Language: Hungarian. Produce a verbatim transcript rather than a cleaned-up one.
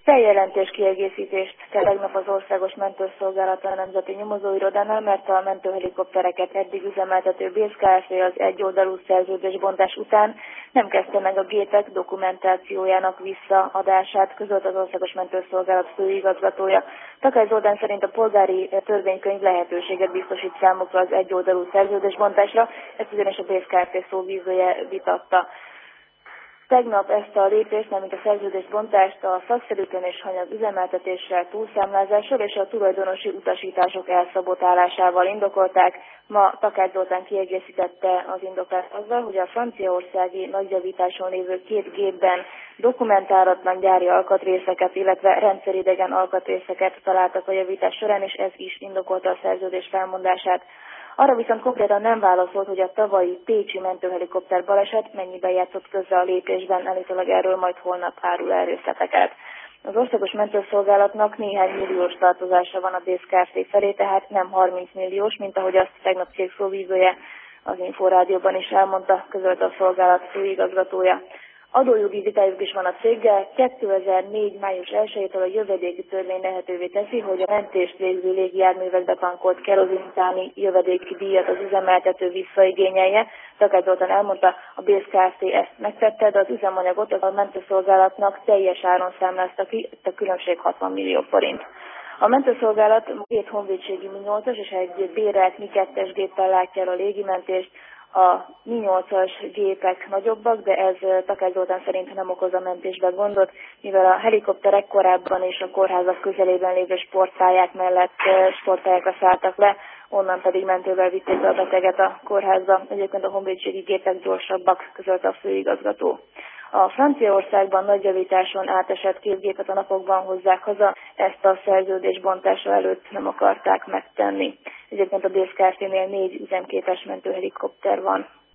Feljelentés kiegészítést kell tegnap az Országos Mentőszolgálata a Nemzeti Nyomozóirodánál, mert a mentőhelikoptereket eddig üzemeltető bé es ká ef az egyoldalú szerződésbontás után nem kezdte meg a gépek dokumentációjának visszaadását, közölt az Országos Mentőszolgálat főigazgatója. Takács Zoltán szerint a polgári törvénykönyv lehetőséget biztosít számukra az egyoldalú szerződésbontásra, ezt ugyanis a bé es ká ef szóvívője vitatta. Tegnap ezt a lépést, mint a szerződésbontást a szakszerűtlen és hanyag üzemeltetéssel, túlszámlázással és a tulajdonosi utasítások elszabotálásával indokolták. Ma Takács Zoltán kiegészítette az indoklást azzal, hogy a franciaországi nagyjavításon lévő két gépben dokumentálatlan gyári alkatrészeket, illetve rendszeridegen alkatrészeket találtak a javítás során, és ez is indokolta a szerződés felmondását. Arra viszont konkrétan nem válaszolt, hogy a tavalyi pécsi mentőhelikopter baleset mennyiben játszott közre a lépésben, állítólag erről majd holnap árul el részleteket. Az Országos Mentőszolgálatnak néhány milliós tartozása van a bé es ká ef felé, tehát nem harminc milliós, mint ahogy azt tegnap cég szóvívője az Inforádióban is elmondta, közölte a szolgálat főigazgatója. Adójogi vitájuk is van a céggel. kétezer-négy. május elsejétől a jövedéki törvény lehetővé teszi, hogy a mentést végző légijárművekbe tankolt kerozin utáni jövedéki díjat az üzemeltető visszaigényelje. Takács Zoltán elmondta, a bé es ká ef ezt megtette, de az üzemanyagot a mentőszolgálatnak teljes áron számlázta ki, a különbség hatvan millió forint. A mentőszolgálat két honvédségi Mi nyolcas és egy bérelt Mi kettes géppel látja el a légimentést. A Mi nyolcas gépek nagyobbak, de ez Takács Zoltán szerint nem okoz a mentésbe gondot, mivel a helikopterek korábban és a kórházak közelében lévő sportpályák mellett sportpályákra szálltak le, onnan pedig mentővel vitték a beteget a kórházba. Egyébként a honvédségi gépek gyorsabbak, közölte a főigazgató. A Franciaországban nagyjavításon átesett két gépet a napokban hozzák haza, ezt a szerződés bontása előtt nem akarták megtenni. Egyébként a bé es ká ef-nél négy üzemképes mentőhelikopter van.